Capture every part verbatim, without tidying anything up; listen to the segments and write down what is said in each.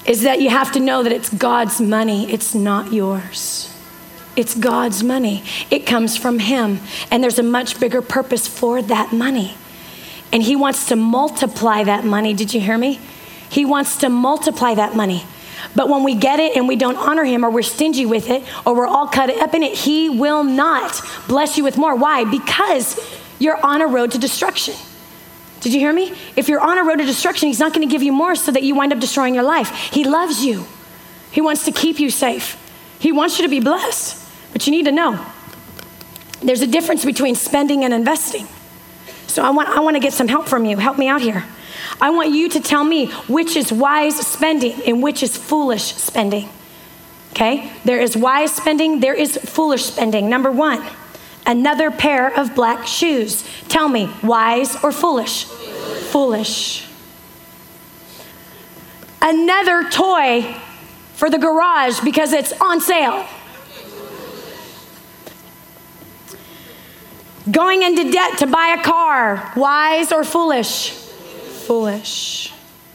is that you have to know that it's God's money. It's not yours. It's God's money. It comes from him. And there's a much bigger purpose for that money. And he wants to multiply that money. Did you hear me? He wants to multiply that money. But when we get it and we don't honor him, or we're stingy with it, or we're all cut up in it, he will not bless you with more. Why? Because you're on a road to destruction. Did you hear me? If you're on a road to destruction, he's not going to give you more so that you wind up destroying your life. He loves you. He wants to keep you safe. He wants you to be blessed. But you need to know, there's a difference between spending and investing. So I want, I want to get some help from you. Help me out here. I want you to tell me which is wise spending and which is foolish spending. Okay? There is wise spending, there is foolish spending. Number one, another pair of black shoes. Tell me, wise or foolish? Foolish. Foolish. Another toy for the garage because it's on sale. Going into debt to buy a car, wise or foolish? Foolish.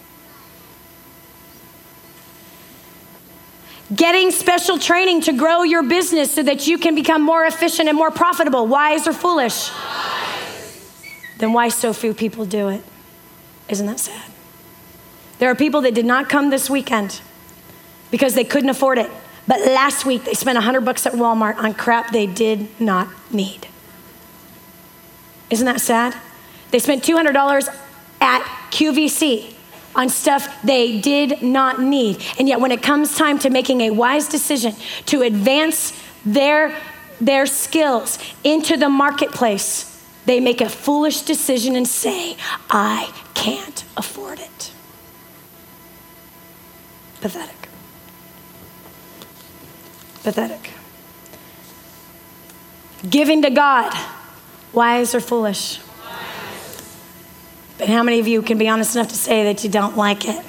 Getting special training to grow your business so that you can become more efficient and more profitable, wise or foolish? Wise. Then why so few people do it? Isn't that sad? There are people that did not come this weekend because they couldn't afford it. But last week they spent a hundred bucks at Walmart on crap they did not need. Isn't that sad? They spent two hundred dollars at Q V C on stuff they did not need. And yet when it comes time to making a wise decision to advance their, their skills into the marketplace, they make a foolish decision and say, I can't afford it. Pathetic. Pathetic. Giving to God, wise or foolish? But how many of you can be honest enough to say that you don't like it?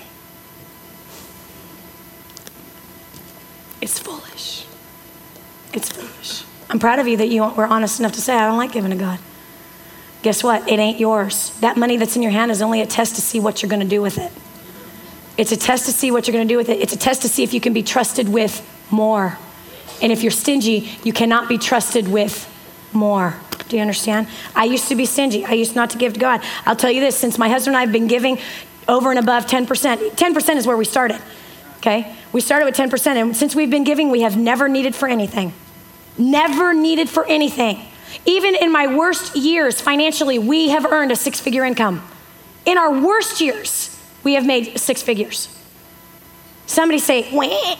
It's foolish. It's foolish. I'm proud of you that you were honest enough to say, I don't like giving to God. Guess what? It ain't yours. That money that's in your hand is only a test to see what you're going to do with it. It's a test to see what you're going to do with it. It's a test to see if you can be trusted with more. And if you're stingy, you cannot be trusted with more. Do you understand? I used to be stingy. I used not to give to God. I'll tell you this, since my husband and I have been giving over and above ten percent, ten percent is where we started, okay? We started with ten percent, and since we've been giving, we have never needed for anything. Never needed for anything. Even in my worst years financially, we have earned a six-figure income. In our worst years, we have made six figures. Somebody say, wah.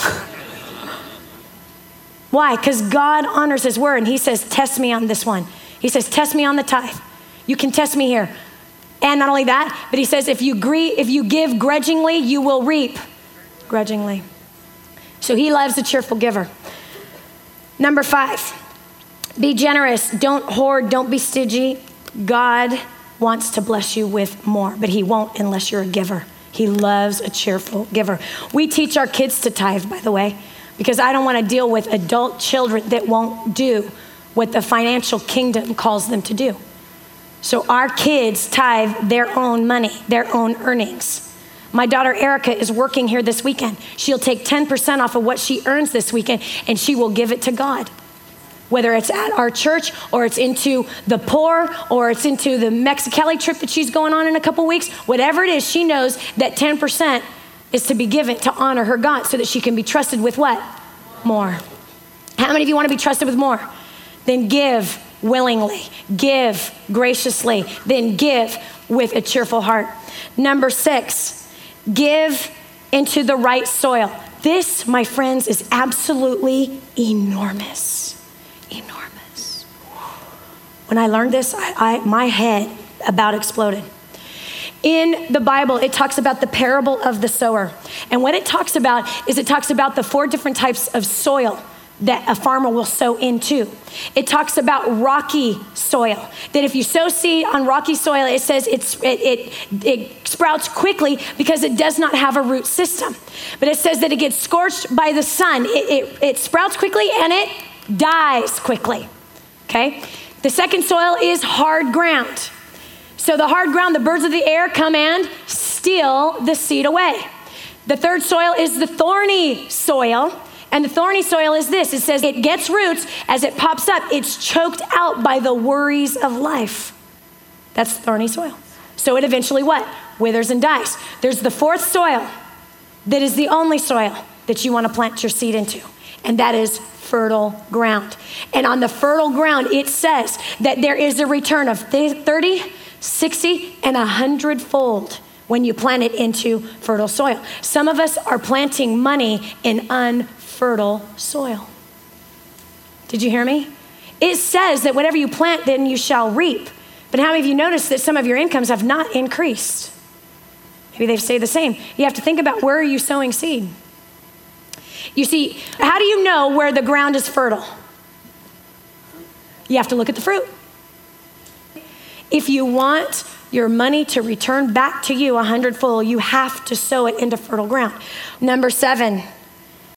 Why? Because God honors his word, and he says, test me on this one. He says, test me on the tithe. You can test me here. And not only that, but he says, if you agree, if you give grudgingly, you will reap grudgingly. So he loves a cheerful giver. Number five, be generous. Don't hoard. Don't be stingy. God wants to bless you with more, but he won't unless you're a giver. He loves a cheerful giver. We teach our kids to tithe, by the way, because I don't want to deal with adult children that won't do what the financial kingdom calls them to do. So our kids tithe their own money, their own earnings. My daughter Erica is working here this weekend. She'll take ten percent off of what she earns this weekend, and she will give it to God. Whether it's at our church, or it's into the poor, or it's into the Mexicali trip that she's going on in a couple weeks, whatever it is, she knows that ten percent is to be given to honor her God so that she can be trusted with what? More. How many of you want to be trusted with more? Then give willingly, give graciously, then give with a cheerful heart. Number six, give into the right soil. This, my friends, is absolutely enormous. Enormous. When I learned this, I, I, my head about exploded. In the Bible, it talks about the parable of the sower. And what it talks about is it talks about the four different types of soil that a farmer will sow into. It talks about rocky soil, that if you sow seed on rocky soil, it says it's, it, it, it sprouts quickly because it does not have a root system. But it says that it gets scorched by the sun. It, it, it sprouts quickly and it dies quickly, okay? The second soil is hard ground. So the hard ground, the birds of the air come and steal the seed away. The third soil is the thorny soil. And the thorny soil is this. It says it gets roots. As it pops up, it's choked out by the worries of life. That's thorny soil. So it eventually what? Withers and dies. There's the fourth soil that is the only soil that you want to plant your seed into. And that is fertile ground. And on the fertile ground, it says that there is a return of thirty, sixty, and a hundredfold when you plant it into fertile soil. Some of us are planting money in unfertile soil. Did you hear me? It says that whatever you plant, then you shall reap. But how many of you noticed that some of your incomes have not increased? Maybe they've stayed the same. You have to think about, where are you sowing seed? You see, how do you know where the ground is fertile? You have to look at the fruit. If you want your money to return back to you a hundredfold, you have to sow it into fertile ground. Number seven,